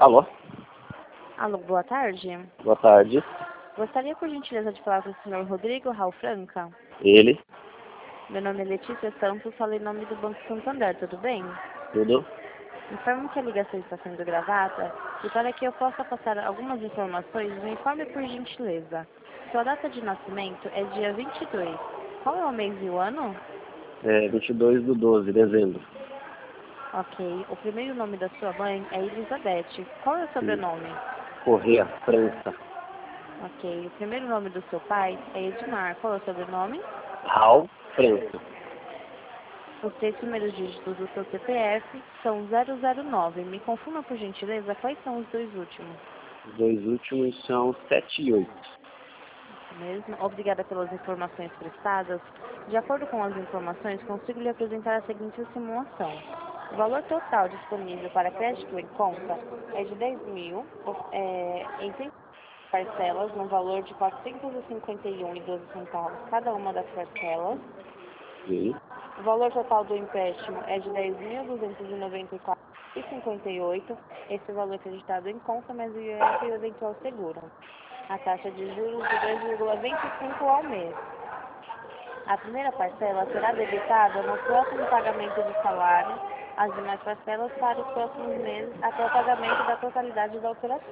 Alô? Alô, boa tarde. Boa tarde. Gostaria, por gentileza, de falar com o senhor Rodrigo Raul Franca. Ele? Meu nome é Letícia Santos, falo em nome do Banco Santander, tudo bem? Tudo? Informo que a ligação está sendo gravada e para que eu possa passar algumas informações, me informe por gentileza. Sua data de nascimento é dia 22. Qual é o mês e o ano? 22/12, dezembro. Ok. O primeiro nome da sua mãe é Elizabeth. Qual é o sobrenome? Correia, França. Ok. O primeiro nome do seu pai é Edmar. Qual é o sobrenome? Raul, França. Os 3 primeiros dígitos do seu CPF são 009. Me confirma, por gentileza, quais são os 2 últimos? Os 2 últimos são 7 e 8. Isso mesmo. Obrigada pelas informações prestadas. De acordo com as informações, consigo lhe apresentar a seguinte simulação. O valor total disponível para crédito em conta é de 10 mil, em 5 parcelas, no valor de R$ 451,12 cada uma das parcelas. Sim. O valor total do empréstimo é de R$ 10.294,58. Esse valor acreditado em conta, mas o IOF e o eventual seguro. A taxa de juros de 2,25 ao mês. A primeira parcela será debitada no próximo pagamento do salário, as demais parcelas para os próximos meses até o pagamento da totalidade da operação.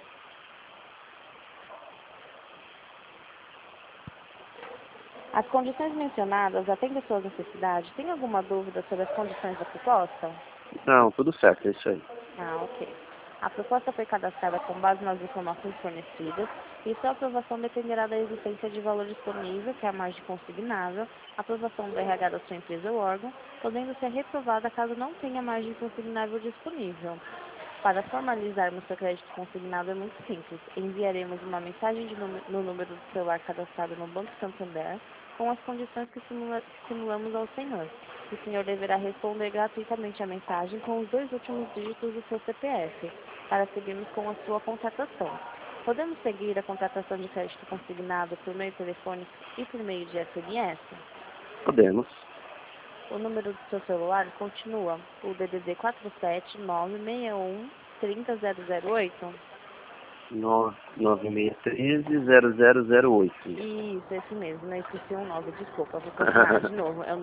As condições mencionadas atendem suas necessidades. Tem alguma dúvida sobre as condições da proposta? Não, tudo certo, é isso aí. Ah, ok. A proposta foi cadastrada com base nas informações fornecidas e sua aprovação dependerá da existência de valor disponível, que é a margem consignável, aprovação do RH da sua empresa ou órgão, podendo ser reprovada caso não tenha margem consignável disponível. Para formalizarmos seu crédito consignado é muito simples. Enviaremos uma mensagem no número do celular cadastrado no Banco Santander com as condições que simulamos ao senhor. O senhor deverá responder gratuitamente a mensagem com os 2 últimos dígitos do seu CPF, para seguirmos com a sua contratação. Podemos seguir a contratação de crédito consignado por meio telefônico e por meio de SMS? Podemos. O número do seu celular continua o DDD 47961300008? 9613-0008. Isso, esse mesmo, não esqueci um 9, desculpa, vou confirmar de novo. É o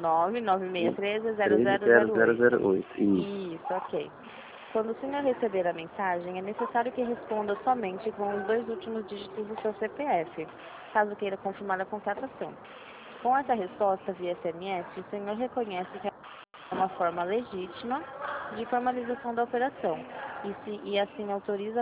99613-0008. 0008. Isso, ok. Quando o senhor receber a mensagem, é necessário que responda somente com os 2 últimos dígitos do seu CPF, caso queira confirmar a contratação. Com essa resposta via SMS, o senhor reconhece que é uma forma legítima de formalização da operação e assim autoriza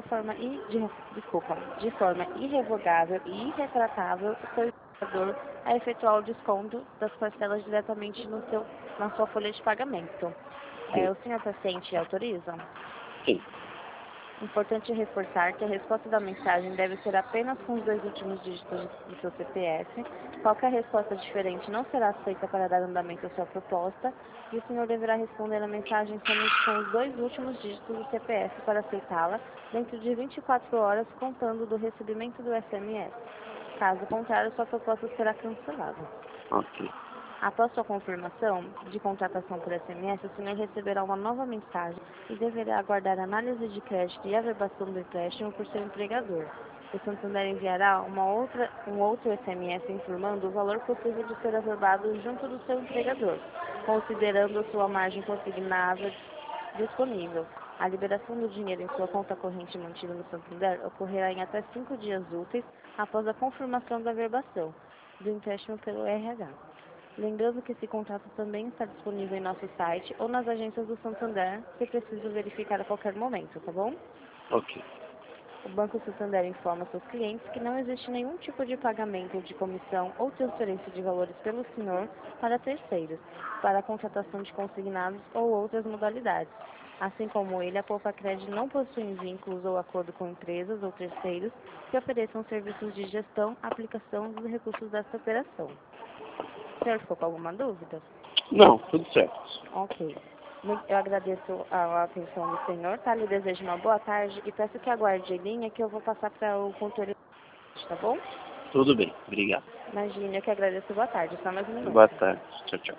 de forma irrevogável e irretratável o seu empregador a efetuar o desconto das parcelas diretamente na sua folha de pagamento. O senhor paciente autoriza? Sim. Importante reforçar que a resposta da mensagem deve ser apenas com os 2 últimos dígitos do seu CPF. Qualquer resposta diferente não será aceita para dar andamento à sua proposta e o senhor deverá responder a mensagem somente com os 2 últimos dígitos do CPF para aceitá-la dentro de 24 horas contando do recebimento do SMS. Caso contrário, sua proposta será cancelada. Ok. Após sua confirmação de contratação por SMS, o senhor receberá uma nova mensagem e deverá aguardar a análise de crédito e averbação do empréstimo por seu empregador. O Santander enviará um outro SMS informando o valor possível de ser averbado junto do seu empregador, considerando a sua margem consignável disponível. A liberação do dinheiro em sua conta corrente mantida no Santander ocorrerá em até 5 dias úteis após a confirmação da averbação do empréstimo pelo RH. Lembrando que esse contrato também está disponível em nosso site ou nas agências do Santander, se preciso verificar a qualquer momento, tá bom? Ok. O Banco Santander informa seus clientes que não existe nenhum tipo de pagamento de comissão ou transferência de valores pelo senhor para terceiros, para a contratação de consignados ou outras modalidades. Assim como ele, a Poupa-Cred não possui vínculos ou acordo com empresas ou terceiros que ofereçam serviços de gestão, aplicação dos recursos desta operação. O senhor ficou com alguma dúvida? Não, tudo certo. Ok. Eu agradeço a atenção do senhor, tá? Lhe desejo uma boa tarde e peço que aguarde em linha que eu vou passar para o controle, tá bom? Tudo bem, obrigado. Imagina, eu que agradeço. Boa tarde. Só mais um minuto. Boa tarde. Tchau, tchau.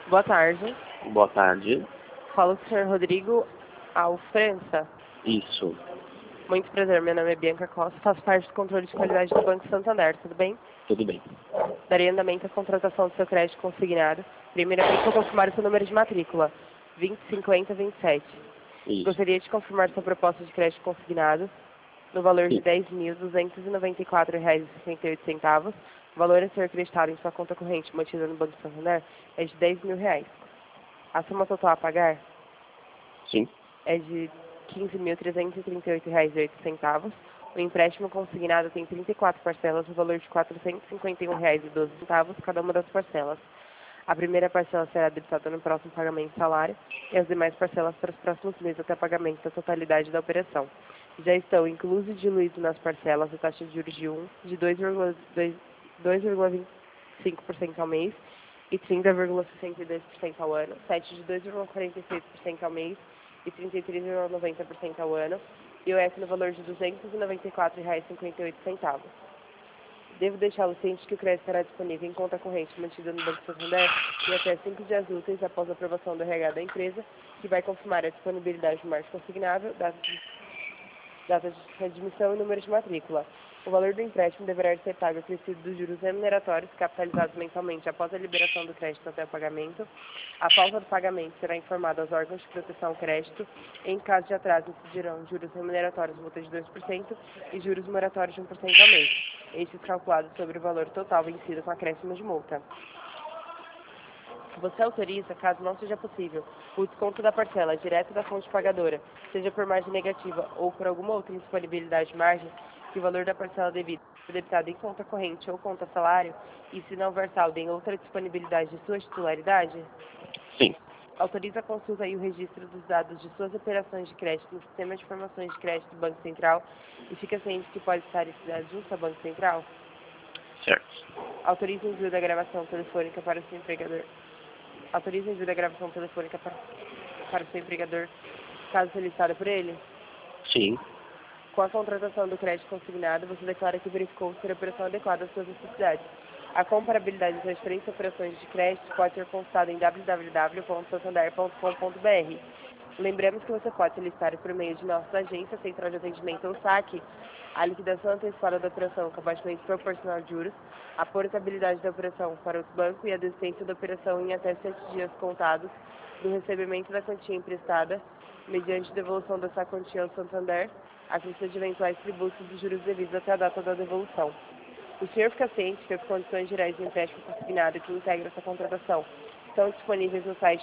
Boa tarde. Boa tarde. Falo com o senhor Rodrigo Alfrança. Isso. Muito prazer, meu nome é Bianca Costa, faço parte do controle de qualidade do Banco Santander, tudo bem? Tudo bem. Darei andamento à contratação do seu crédito consignado. Primeiramente, vou confirmar o seu número de matrícula, 205027. Isso. Gostaria de confirmar sua proposta de crédito consignado no valor de Sim. R$ 10.294,68. O valor a ser acreditado em sua conta corrente mantida no Banco Santander é de R$ 10.000. A soma total a pagar Sim. é de R$ 15.338,08. O empréstimo consignado tem 34 parcelas no valor de R$ 451,12, cada uma das parcelas. A primeira parcela será debitada no próximo pagamento de salário e as demais parcelas para os próximos meses até pagamento da totalidade da operação. Já estão inclusos e diluídos nas parcelas a taxa de juros de 2,25% ao mês e 30,62% ao ano, 7 de 2,46% ao mês e 33,90% ao ano, e o F no valor de R$ 294,58. Devo deixá-lo ciente que o crédito estará disponível em conta corrente mantida no Banco Santander em até 5 dias úteis após a aprovação do RH da empresa, que vai confirmar a disponibilidade do margem consignável, data de admissão e número de matrícula. O valor do empréstimo deverá ser pago acrescido dos juros remuneratórios capitalizados mensalmente após a liberação do crédito até o pagamento. A falta do pagamento será informada aos órgãos de proteção ao crédito. Em caso de atraso, incidirão juros remuneratórios multa de 2% e juros moratórios de 1% ao mês. Estes calculados sobre o valor total vencido com acréscimo de multa. Você autoriza, caso não seja possível, o desconto da parcela direto da fonte pagadora, seja por margem negativa ou por alguma outra indisponibilidade de margem, que o valor da parcela devida é debitado em conta corrente ou conta salário, e se não houver saldo em outra disponibilidade de sua titularidade? Sim. Autoriza a consulta e o registro dos dados de suas operações de crédito no Sistema de Informações de Crédito do Banco Central e fica ciente que pode estar junto ao Banco Central? Certo. Autoriza o envio da gravação telefônica para o seu empregador. Autoriza o envio da gravação telefônica para o seu empregador, caso solicitada por ele? Sim. Com a contratação do crédito consignado, você declara que verificou ser a operação adequada às suas necessidades. A comparabilidade das transferências e operações de crédito pode ser consultada em www.santander.com.br. Lembramos que você pode solicitar por meio de nossa agência, central de atendimento ou saque, a liquidação antecipada da operação com abatimento proporcional de juros, a portabilidade da operação para outro banco e a desistência da operação em até 7 dias contados do recebimento da quantia emprestada, mediante devolução dessa quantia ao Santander, a custa de eventuais tributos dos juros devidos até a data da devolução. O senhor fica ciente que as condições gerais de empréstimo consignado que integram essa contratação estão disponíveis no site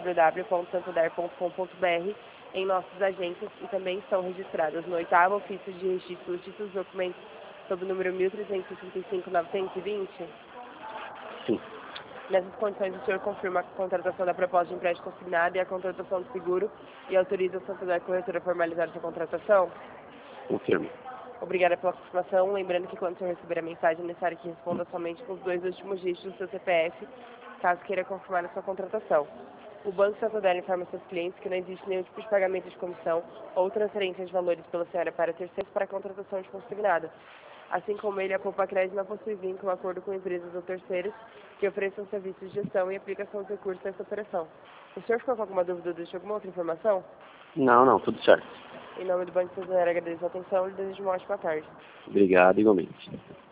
www.santander.com.br em nossos agências e também estão registradas no 8º ofício de registro dos títulos e documentos sob o número 1365-920? Sim. Nessas condições, o senhor confirma a contratação da proposta de empréstimo consignado e a contratação do seguro e autoriza o Santander Corretora a formalizar essa contratação? Confirmo. Obrigada pela confirmação. Lembrando que quando o senhor receber a mensagem, é necessário que responda somente com os 2 últimos dígitos do seu CPF, caso queira confirmar a sua contratação. O Banco Santander informa seus clientes que não existe nenhum tipo de pagamento de comissão ou transferência de valores pela senhora para terceiros para a contratação de consignado. Assim como ele, a Poupa Crédito não possui vínculo, acordo com empresas ou terceiros que ofereçam serviços de gestão e aplicação de recursos nessa operação. O senhor ficou com alguma dúvida ou deixou alguma outra informação? Não, tudo certo. Em nome do Banco Santander, agradeço a atenção e desejo uma ótima tarde. Obrigado, igualmente.